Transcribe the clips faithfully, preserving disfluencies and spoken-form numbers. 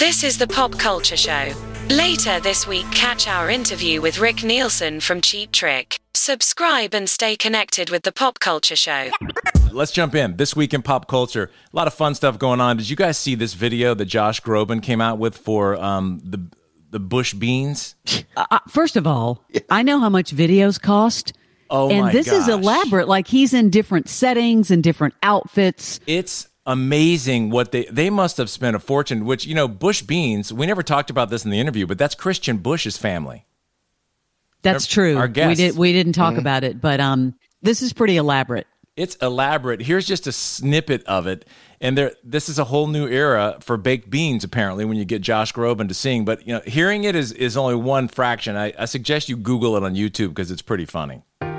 This is the Pop Culture Show. Later this week, catch our interview with Rick Nielsen from Cheap Trick. Subscribe and stay connected with the Pop Culture Show. Let's jump in. This week in pop culture, a lot of fun stuff going on. Did you guys see this video that Josh Groban came out with for um, the the Bush Beans? Uh, first of all, I know how much videos cost. Oh and my this gosh. is elaborate. Like he's in different settings and different outfits. It's amazing what they they must have spent a fortune. Which, you know, Bush Beans. We never talked about this in the interview, but that's Christian Bush's family. That's Our, true. Our guest. We did. We didn't talk mm-hmm. about it, but um, this is pretty elaborate. It's elaborate. Here's just a snippet of it. And there, this is a whole new era for baked beans, apparently, when you get Josh Groban to sing. But, you know, hearing it is, is only one fraction. I, I suggest you Google it on YouTube because it's pretty funny.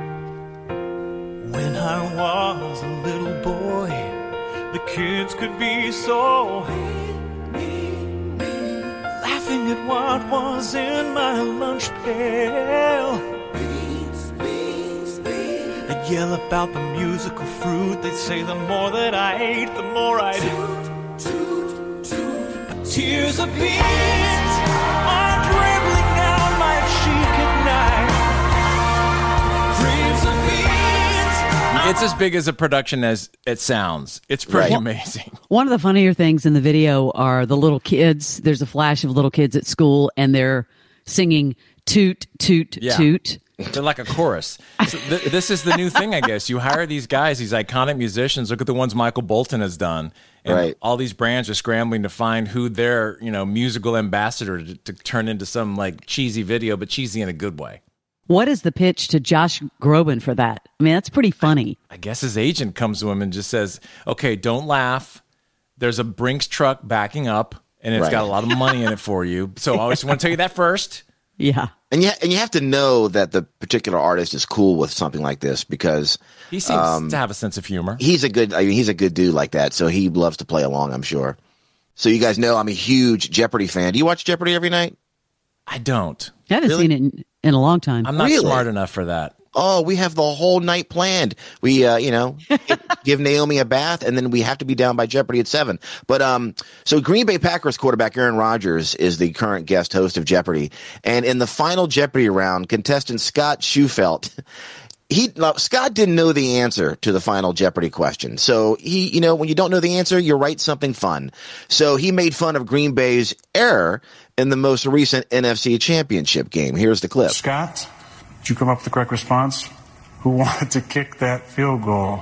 When I was a little boy, the kids could be so laughing at what was in my lunch pail. They'd yell about the musical fruit. They'd say the more that I ate, the more I'd toot, toot, toot. But tears of beans are dribbling down my cheek at night. Dreams of beans. It's as big as a production as it sounds. It's pretty Right. amazing. One of the funnier things in the video are the little kids. There's a flash of little kids at school, and they're singing toot, toot, Yeah. toot. They're like a chorus. So th- this is the new thing, I guess. You hire these guys, these iconic musicians. Look at the ones Michael Bolton has done. And right. all these brands are scrambling to find who their, you know, musical ambassador to, to turn into some like cheesy video, but cheesy in a good way. What is the pitch to Josh Groban for that? I mean, that's pretty funny. I guess his agent comes to him and just says, okay, don't laugh. There's a Brinks truck backing up, and it's Right. got a lot of money in it for you. So I always want to tell you that first. Yeah. And you, and you have to know that the particular artist is cool with something like this because He seems um, to have a sense of humor. he's a good I mean, he's a good dude like that, so he loves to play along, I'm sure. So you guys know I'm a huge Jeopardy fan. Do you watch Jeopardy every night? I don't. I haven't Really? seen it in, in a long time. I'm not Really? smart enough for that. Oh, we have the whole night planned. We, uh, you know, give Naomi a bath, and then we have to be down by Jeopardy at seven. But um, so Green Bay Packers quarterback Aaron Rodgers is the current guest host of Jeopardy, and in the final Jeopardy round, contestant Scott Schufelt. He now, Scott didn't know the answer to the final Jeopardy question. So he, you know, when you don't know the answer, you write something fun. So he made fun of Green Bay's error in the most recent N F C Championship game. Here's the clip. Scott, did you come up with the correct response? Who wanted to kick that field goal?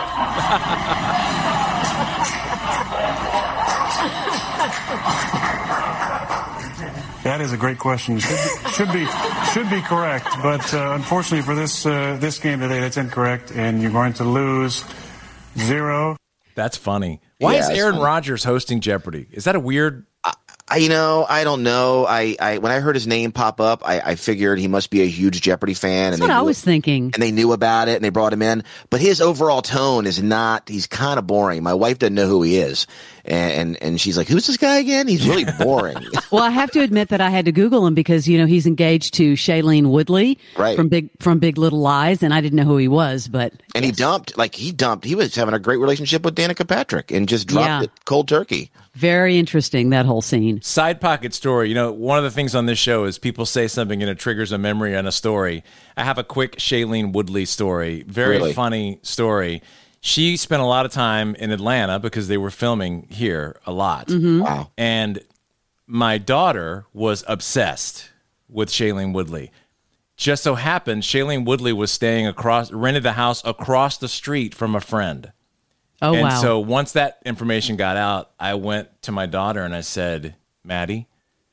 That is a great question. Should be should be, should be correct, but uh, unfortunately for this uh, this game today, that's incorrect, and you're going to lose zero. That's funny. Why Yeah, is it's Aaron funny. Rodgers hosting Jeopardy? Is that a weird? I, you know, I don't know. I, I when I heard his name pop up, I, I figured he must be a huge Jeopardy fan. That's and what they I knew- was thinking. And they knew about it, and they brought him in. But his overall tone is not. He's kind of boring. My wife doesn't know who he is, and and, and she's like, "Who's this guy again?" He's really boring. Well, I have to admit that I had to Google him because, you know, he's engaged to Shailene Woodley Right. from Big from Big Little Lies, and I didn't know who he was, but And he dumped, like he dumped. He was having a great relationship with Danica Patrick, and just dropped Yeah. it cold turkey. very interesting, that whole scene. Side pocket story. You know, one of the things on this show is people say something and it triggers a memory and a story. I have a quick Shailene Woodley story. Very Really? funny story. She spent a lot of time in Atlanta because they were filming here a lot. Wow. And my daughter was obsessed with Shailene Woodley. Just so happened, Shailene Woodley was staying across, rented the house across the street from a friend. Oh, and wow. so once that information got out, I went to my daughter and I said, Maddie,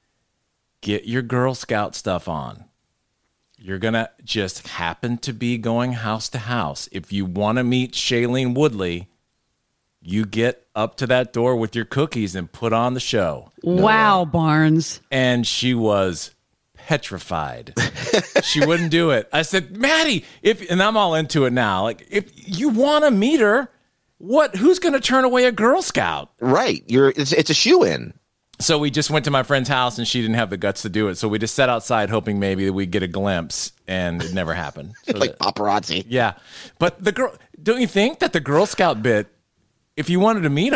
get your Girl Scout stuff on. You're going to just happen to be going house to house. If you want to meet Shailene Woodley, you get up to that door with your cookies and put on the show. Wow, Barnes. And she was petrified. She wouldn't do it. I said, Maddie, if, and I'm all into it now. Like, if you want to meet her, what? Who's going to turn away a Girl Scout? Right. You're. It's, it's a shoe-in. So we just went to my friend's house, and she didn't have the guts to do it. So we just sat outside, hoping maybe that we'd get a glimpse, and it never happened. So Like that- paparazzi. yeah, but the girl, don't you think that the Girl Scout bit? If you wanted to meet them,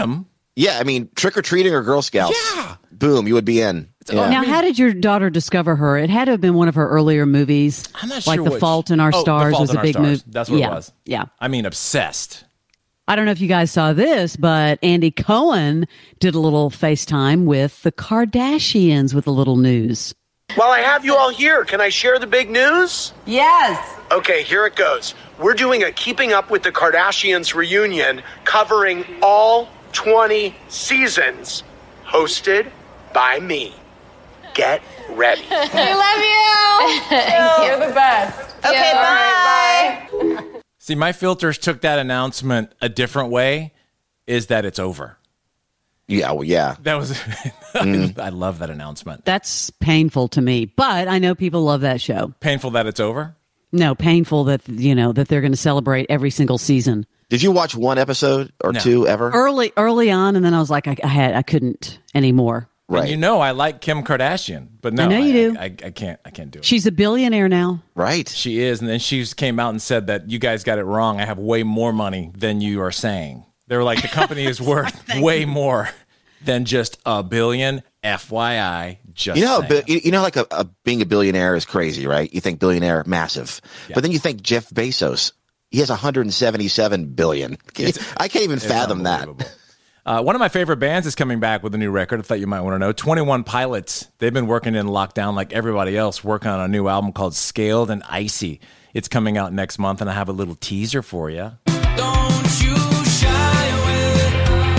Yeah, I mean, trick or treating or Girl Scouts. Yeah. Boom, you would be in. Yeah. Now, how did your daughter discover her? It had to have been one of her earlier movies. I'm not like sure The which. Fault in Our Oh, The Stars Fault was in a Our big Stars. movie. That's what yeah. it was. Yeah. I mean, obsessed. I don't know if you guys saw this, but Andy Cohen did a little FaceTime with the Kardashians with a little news. While I have you all here, can I share the big news? Yes. Okay, here it goes. We're doing a Keeping Up with the Kardashians reunion covering all twenty seasons, hosted by me. Get ready. We love you. You're the best. Okay, bye. Bye. See, my filters took that announcement a different way, is that it's over. Yeah, well, yeah. That was, Mm. I love that announcement. That's painful to me, but I know people love that show. Painful that it's over? No, painful that, you know, that they're going to celebrate every single season. Did you watch one episode or No. two ever? Early, early on, and then I was like, I, I had, I couldn't anymore. Right. And you know I like Kim Kardashian, but no, I know you do. I, I, I can't. I can't do it. She's a billionaire now. Right. She is, and then she came out and said that you guys got it wrong. I have way more money than you are saying. They were like, the company is worth way more than just a billion. F Y I. Just You know, saying. bi- you you know, like a, a being a billionaire is crazy, right? You think billionaire, massive, Yeah. but then you think Jeff Bezos. He has one hundred seventy-seven billion. Can you- I can't even It's fathom that. unbelievable. Uh, one of my favorite bands is coming back with a new record. I thought you might want to know. twenty-one Pilots. They've been working in lockdown like everybody else, working on a new album called Scaled and Icy. It's coming out next month, and I have a little teaser for you. Don't you shy away.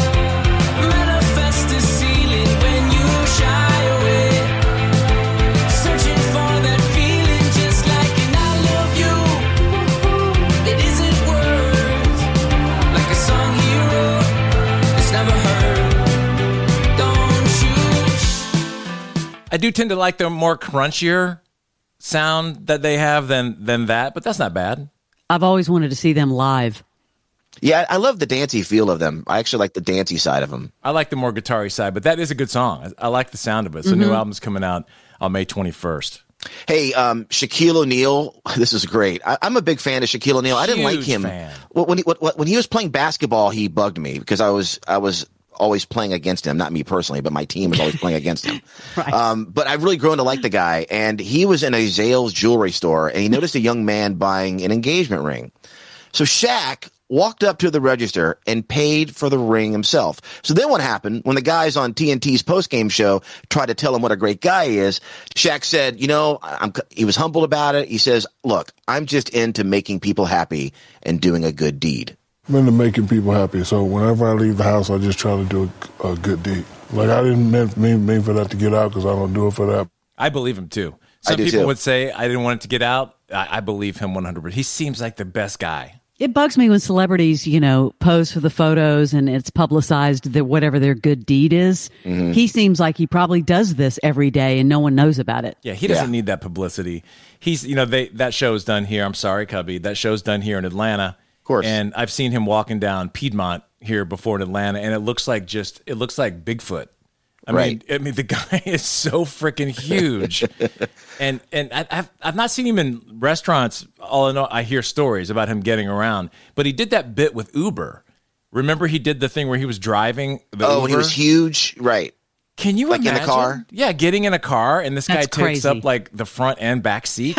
Manifest the ceiling when you shy away. Searching for that feeling just like an I love you. It isn't words. Like a song he wrote. It's never heard. Don't you? I do tend to like the more crunchier sound that they have than than that, but that's not bad. I've always wanted to see them live. Yeah, I love the dancey feel of them. I actually like the dancey side of them. I like the more guitar-y side, but that is a good song. I, I like the sound of it. So Mm-hmm. new album's coming out on May twenty-first. Hey, um, Shaquille O'Neal, this is great. I, I'm a big fan of Shaquille O'Neal. I didn't like Huge him fan. Well, when he when, when he was playing basketball. He bugged me because I was I was always playing against him. Not me personally, but my team was always playing against him. Right. Um, but I've really grown to like the guy. And he was in a Zales jewelry store, and he noticed a young man buying an engagement ring. So Shaq walked up to the register and paid for the ring himself. So then what happened when the guys on T N T's postgame show tried to tell him what a great guy he is? Shaq said, you know, I'm, he was humble about it. He says, look, I'm just into making people happy and doing a good deed. I'm into making people happy. So whenever I leave the house, I just try to do a, a good deed. Like, I didn't mean, mean, mean for that to get out because I don't do it for that. I believe him too. I Some do people too. would say I didn't want it to get out. I, I believe him one hundred percent. He seems like the best guy. It bugs me when celebrities, you know, pose for the photos and it's publicized that whatever their good deed is. Mm-hmm. He seems like he probably does this every day and no one knows about it. Yeah, he doesn't Yeah. need that publicity. He's, you know, they that show's done here. I'm sorry, Cubby. That show's done here in Atlanta. Of course. And I've seen him walking down Piedmont here before in Atlanta, and it looks like just it looks like Bigfoot. I Right. mean, I mean, the guy is so freaking huge, and and I, I've I've not seen him in restaurants. All I know, I hear stories about him getting around, but he did that bit with Uber. Remember, he did the thing where he was driving the Oh, Uber. when he was huge. Right. Can you Like in a imagine? car? Yeah, getting in a car, and this That's guy takes crazy. up like the front and back seat.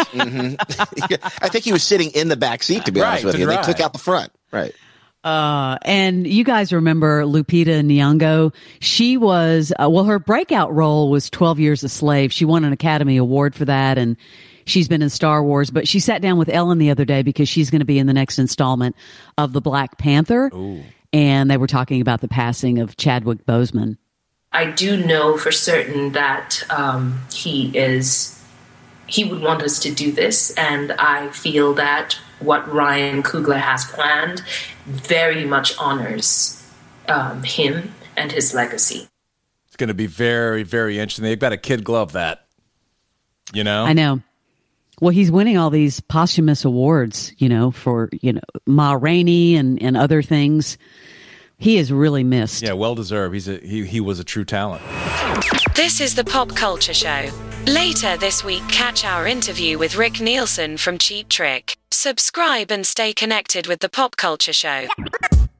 I think he was sitting in the back seat, to be honest Right, with to you. They drive. took out the front. Right. Uh, and you guys remember Lupita Nyong'o? She was, uh, well, her breakout role was twelve Years a Slave. She won an Academy Award for that, and she's been in Star Wars. But she sat down with Ellen the other day because she's going to be in the next installment of the Black Panther. Ooh. And they were talking about the passing of Chadwick Boseman. I do know for certain that um, he is, he would want us to do this, and I feel that what Ryan Coogler has planned very much honors um, him and his legacy. It's going to be very, very interesting. They've got to kid glove that, you know? I know. Well, he's winning all these posthumous awards, you know, for, you know, Ma Rainey and, and other things. He is really missed. Yeah, well deserved. He's a he. He was a true talent. This is the Pop Culture Show. Later this week, catch our interview with Rick Nielsen from Cheap Trick. Subscribe and stay connected with the Pop Culture Show.